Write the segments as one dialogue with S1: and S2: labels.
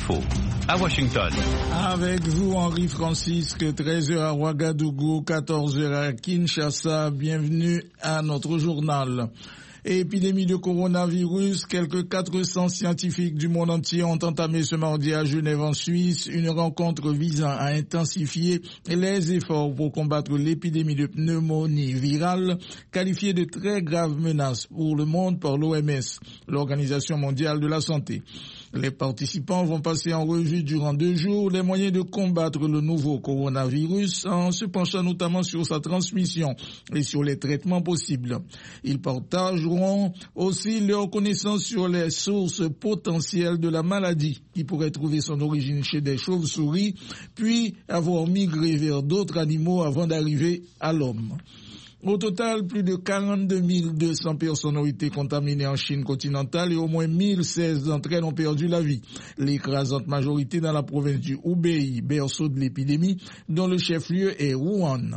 S1: Info à Washington.
S2: Avec vous, Henri Francisque, 13h à Ouagadougou, 14h à Kinshasa. Bienvenue à notre journal. Épidémie de coronavirus, quelques 400 scientifiques du monde entier ont entamé ce mardi à Genève en Suisse une rencontre visant à intensifier les efforts pour combattre l'épidémie de pneumonie virale, qualifiée de très grave menace pour le monde par l'OMS, l'Organisation mondiale de la santé. Les participants vont passer en revue durant 2 jours les moyens de combattre le nouveau coronavirus en se penchant notamment sur sa transmission et sur les traitements possibles. Ils partageront aussi leurs connaissances sur les sources potentielles de la maladie qui pourrait trouver son origine chez des chauves-souris puis avoir migré vers d'autres animaux avant d'arriver à l'homme. Au total, plus de 42 200 personnes ont été contaminées en Chine continentale et au moins 1016 d'entre elles ont perdu la vie. L'écrasante majorité dans la province du Hubei, berceau de l'épidémie, dont le chef-lieu est Wuhan.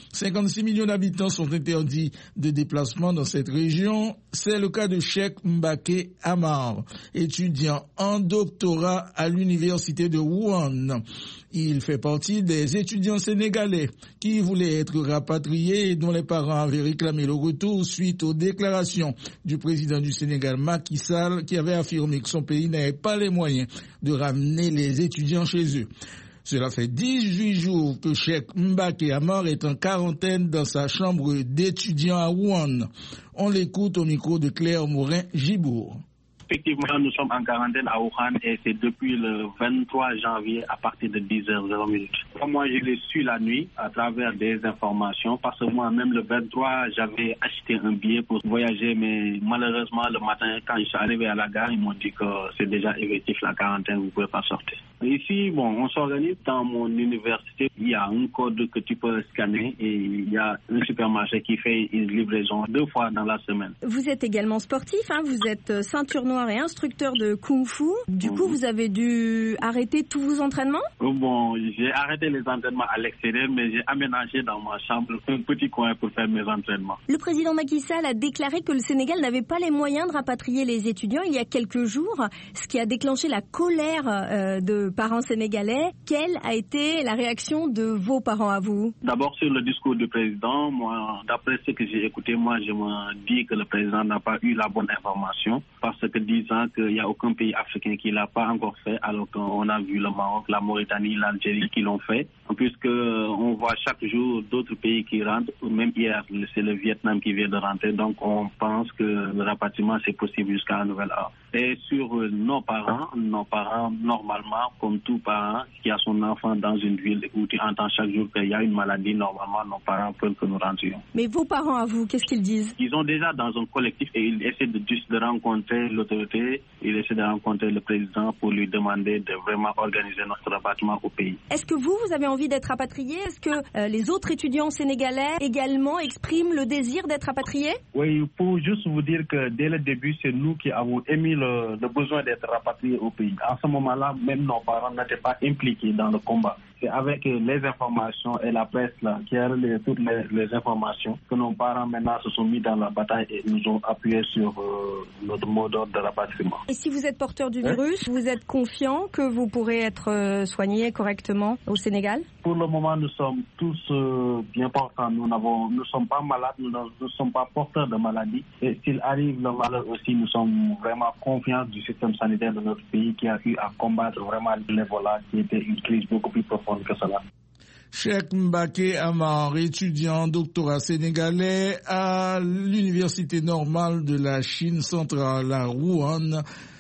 S2: 56 millions d'habitants sont interdits de déplacement dans cette région. C'est le cas de Cheikh Mbake Amar, étudiant en doctorat à l'université de Wuhan. Il fait partie des étudiants sénégalais qui voulaient être rapatriés et dont les parents avaient réclamé le retour suite aux déclarations du président du Sénégal, Macky Sall, qui avait affirmé que son pays n'avait pas les moyens de ramener les étudiants chez eux. Cela fait 18 jours que Cheikh Mbake Amar est en quarantaine dans sa chambre d'étudiant à Wuhan. On l'écoute au micro de Claire Morin-Gibourg.
S3: Effectivement, nous sommes en quarantaine à Wuhan et c'est depuis le 23 janvier à partir de 10h00. Moi, je l'ai su la nuit à travers des informations parce que moi-même le 23, j'avais acheté un billet pour voyager, mais malheureusement le matin, quand je suis arrivé à la gare, ils m'ont dit que c'est déjà effectif la quarantaine, vous ne pouvez pas sortir. Ici, on s'organise dans mon université. Il y a un code que tu peux scanner et il y a un supermarché qui fait une livraison 2 fois dans la semaine.
S4: Vous êtes également sportif, vous êtes ceinture noire et instructeur de Kung Fu. Du coup, vous avez dû arrêter tous vos entraînements ?
S3: J'ai arrêté les entraînements à l'extérieur, mais j'ai aménagé dans ma chambre un petit coin pour faire mes entraînements.
S4: Le président Macky Sall a déclaré que le Sénégal n'avait pas les moyens de rapatrier les étudiants il y a quelques jours, ce qui a déclenché la colère de parents sénégalais. Quelle a été la réaction de vos parents à vous ?
S3: D'abord sur le discours du président, moi, d'après ce que j'ai écouté, moi je me dis que le président n'a pas eu la bonne information parce que disant qu'il n'y a aucun pays africain qui ne l'a pas encore fait, alors qu'on a vu le Maroc, la Mauritanie, l'Algérie qui l'ont fait. Puisqu'on voit chaque jour d'autres pays qui rentrent, même hier, c'est le Vietnam qui vient de rentrer, donc on pense que le rapatriement c'est possible jusqu'à un nouvel ordre. Et sur nos parents, normalement, comme tout parent qui a son enfant dans une ville où tu entends chaque jour qu'il y a une maladie, normalement, nos parents veulent que nous rentrions.
S4: Mais vos parents à vous, qu'est-ce qu'ils disent ?
S3: Ils sont déjà dans un collectif et ils essaient de rencontrer l'autorité, ils essaient de rencontrer le président pour lui demander de vraiment organiser notre rapatriement au pays.
S4: Est-ce que vous avez envie d'être rapatrié ? Est-ce que les autres étudiants sénégalais également expriment le désir d'être rapatriés ?
S3: Oui, pour juste vous dire que dès le début, c'est nous qui avons émis le besoin d'être rapatriés au pays. À ce moment-là, même nos parents n'étaient pas impliqués dans le combat. C'est avec les informations et la presse là, qui a relayé toutes les informations que nos parents maintenant se sont mis dans la bataille et nous ont appuyé sur notre mot d'ordre de rapatriement.
S4: Et si vous êtes porteur du virus, vous êtes confiant que vous pourrez être soigné correctement au Sénégal ?
S3: Pour le moment, nous sommes tous bien portants. Nous ne sommes pas malades, nous ne sommes pas porteurs de maladie. Et s'il arrive le malheur aussi, nous sommes vraiment confiants du système sanitaire de notre pays qui a eu à combattre vraiment l'Ebola, qui était une crise beaucoup plus profonde que cela.
S2: Cheikh Mbake Amar, étudiant en doctorat sénégalais à l'université normale de la Chine centrale à Wuhan,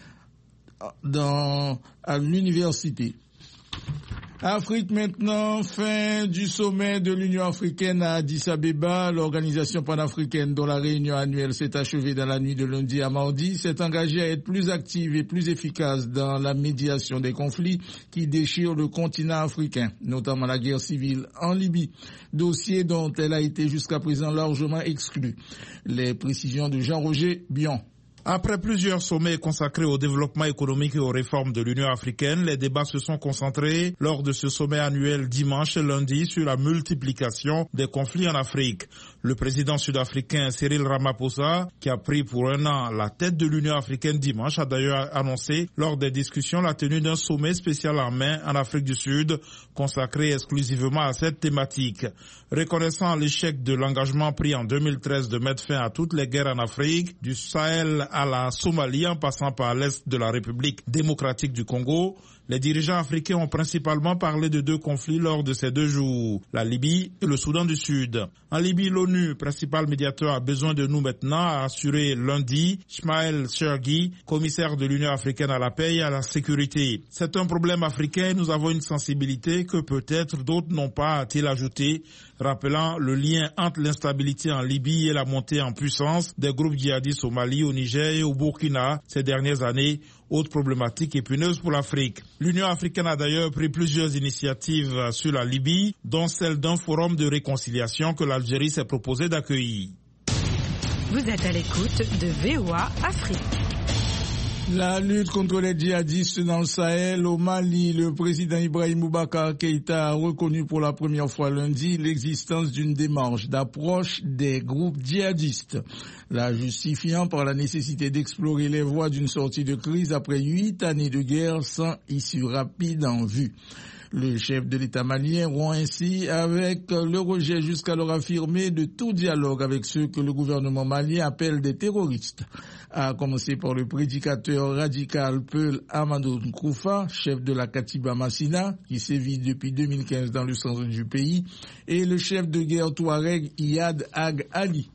S2: à l'université. Afrique maintenant, fin du sommet de l'Union africaine à Addis Abeba. L'organisation panafricaine dont la réunion annuelle s'est achevée dans la nuit de lundi à mardi s'est engagée à être plus active et plus efficace dans la médiation des conflits qui déchirent le continent africain, notamment la guerre civile en Libye, dossier dont elle a été jusqu'à présent largement exclue. Les précisions de Jean-Roger Bion.
S5: Après plusieurs sommets consacrés au développement économique et aux réformes de l'Union africaine, les débats se sont concentrés lors de ce sommet annuel dimanche et lundi sur la multiplication des conflits en Afrique. Le président sud-africain Cyril Ramaphosa, qui a pris pour un an la tête de l'Union africaine dimanche, a d'ailleurs annoncé lors des discussions la tenue d'un sommet spécial en mai en Afrique du Sud, consacré exclusivement à cette thématique. Reconnaissant l'échec de l'engagement pris en 2013 de mettre fin à toutes les guerres en Afrique, du Sahel à la Somalie en passant par l'Est de la République démocratique du Congo, les dirigeants africains ont principalement parlé de 2 conflits lors de ces 2 jours, la Libye et le Soudan du Sud. En Libye, l'ONU, principal médiateur, a besoin de nous maintenant, a assuré lundi Ismaël Chergui, commissaire de l'Union africaine à la paix et à la sécurité. C'est un problème africain, nous avons une sensibilité que peut-être d'autres n'ont pas, a-t-il ajouté, rappelant le lien entre l'instabilité en Libye et la montée en puissance des groupes djihadistes au Mali, au Niger et au Burkina ces dernières années, autre problématique épineuse pour l'Afrique. L'Union africaine a d'ailleurs pris plusieurs initiatives sur la Libye, dont celle d'un forum de réconciliation que l'Algérie s'est proposé d'accueillir.
S1: Vous êtes à l'écoute de VOA Afrique.
S2: La lutte contre les djihadistes dans le Sahel, au Mali, le président Ibrahim Boubacar Keïta a reconnu pour la première fois lundi l'existence d'une démarche d'approche des groupes djihadistes, la justifiant par la nécessité d'explorer les voies d'une sortie de crise après 8 années de guerre sans issue rapide en vue. Le chef de l'État malien rompt ainsi avec le rejet jusqu'alors affirmé de tout dialogue avec ceux que le gouvernement malien appelle des terroristes, à commencer par le prédicateur radical Peul Amadou Nkroufa, chef de la Katiba Massina, qui sévit depuis 2015 dans le centre du pays, et le chef de guerre Touareg Iyad Ag Ali.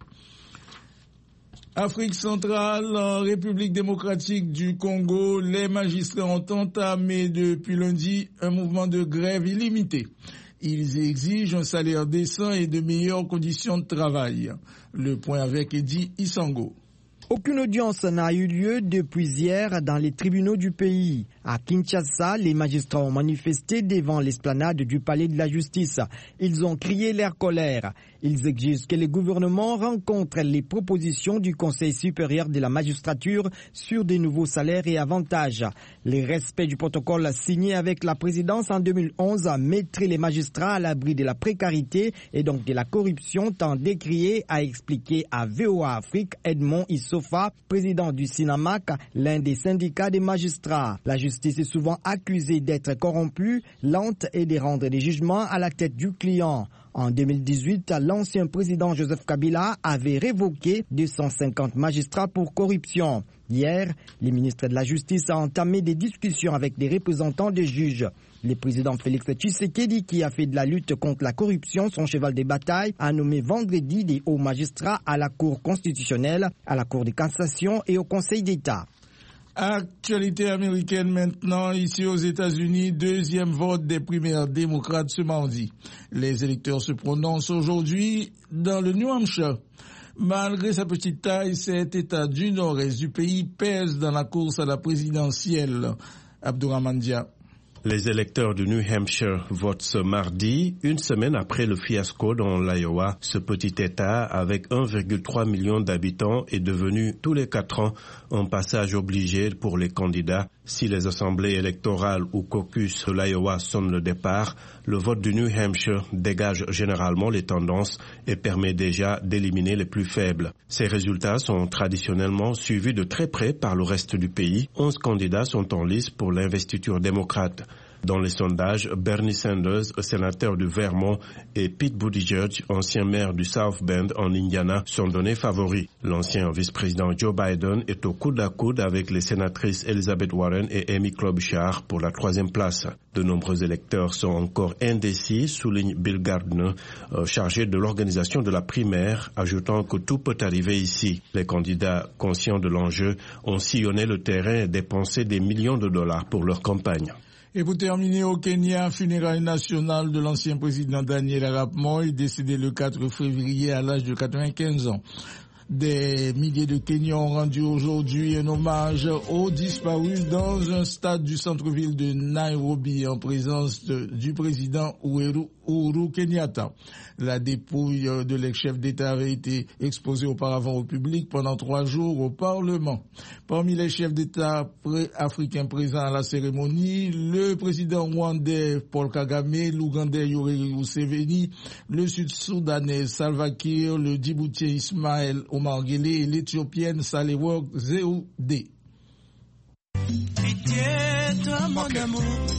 S2: Afrique centrale, République démocratique du Congo, les magistrats ont entamé depuis lundi un mouvement de grève illimité. Ils exigent un salaire décent et de meilleures conditions de travail. Le point avec Eddy Isango.
S6: Aucune audience n'a eu lieu depuis hier dans les tribunaux du pays. À Kinshasa, les magistrats ont manifesté devant l'esplanade du palais de la justice. Ils ont crié leur colère. Ils exigent que le gouvernement rencontre les propositions du Conseil supérieur de la magistrature sur de nouveaux salaires et avantages. Le respect du protocole signé avec la présidence en 2011 mettrait les magistrats à l'abri de la précarité et donc de la corruption tant décriée, a expliqué à VOA Afrique Edmond Issofa, président du SINAMAC, l'un des syndicats des magistrats. La justice est souvent accusée d'être corrompue, lente et de rendre des jugements à la tête du client. En 2018, l'ancien président Joseph Kabila avait révoqué 250 magistrats pour corruption. Hier, le ministre de la Justice a entamé des discussions avec des représentants des juges. Le président Félix Tshisekedi, qui a fait de la lutte contre la corruption son cheval de bataille, a nommé vendredi des hauts magistrats à la Cour constitutionnelle, à la Cour de cassation et au Conseil d'État.
S2: Actualité américaine maintenant, ici aux États-Unis, deuxième vote des primaires démocrates ce mardi. Les électeurs se prononcent aujourd'hui dans le New Hampshire. Malgré sa petite taille, cet État du nord-est du pays pèse dans la course à la présidentielle. Abdourahmane Dia.
S7: Les électeurs du New Hampshire votent ce mardi, une semaine après le fiasco dans l'Iowa. Ce petit État, avec 1,3 million d'habitants, est devenu tous les 4 ans un passage obligé pour les candidats. Si les assemblées électorales ou caucus de l'Iowa sonnent le départ, le vote du New Hampshire dégage généralement les tendances et permet déjà d'éliminer les plus faibles. Ces résultats sont traditionnellement suivis de très près par le reste du pays. 11 candidats sont en lice pour l'investiture démocrate. Dans les sondages, Bernie Sanders, sénateur du Vermont, et Pete Buttigieg, ancien maire du South Bend en Indiana, sont donnés favoris. L'ancien vice-président Joe Biden est au coude à coude avec les sénatrices Elizabeth Warren et Amy Klobuchar pour la 3e place. De nombreux électeurs sont encore indécis, souligne Bill Gardner, chargé de l'organisation de la primaire, ajoutant que tout peut arriver ici. Les candidats conscients de l'enjeu ont sillonné le terrain et dépensé des millions de dollars pour leur campagne.
S2: Et pour terminer, au Kenya, funérailles nationales de l'ancien président Daniel Arap Moi, décédé le 4 février à l'âge de 95 ans. Des milliers de Kenyans ont rendu aujourd'hui un hommage aux disparus dans un stade du centre-ville de Nairobi en présence du président Uhuru Uhuru Kenyatta. La dépouille de l'ex-chef d'État avait été exposée auparavant au public pendant 3 jours au Parlement. Parmi les chefs d'État africains présents à la cérémonie, le président rwandais Paul Kagame, l'Ougandais Yoweri Museveni, le Sud-Soudanais Salva Kiir, le Djiboutien Ismaël Omar Guelleh et l'Éthiopienne Sahle-Work Zewde.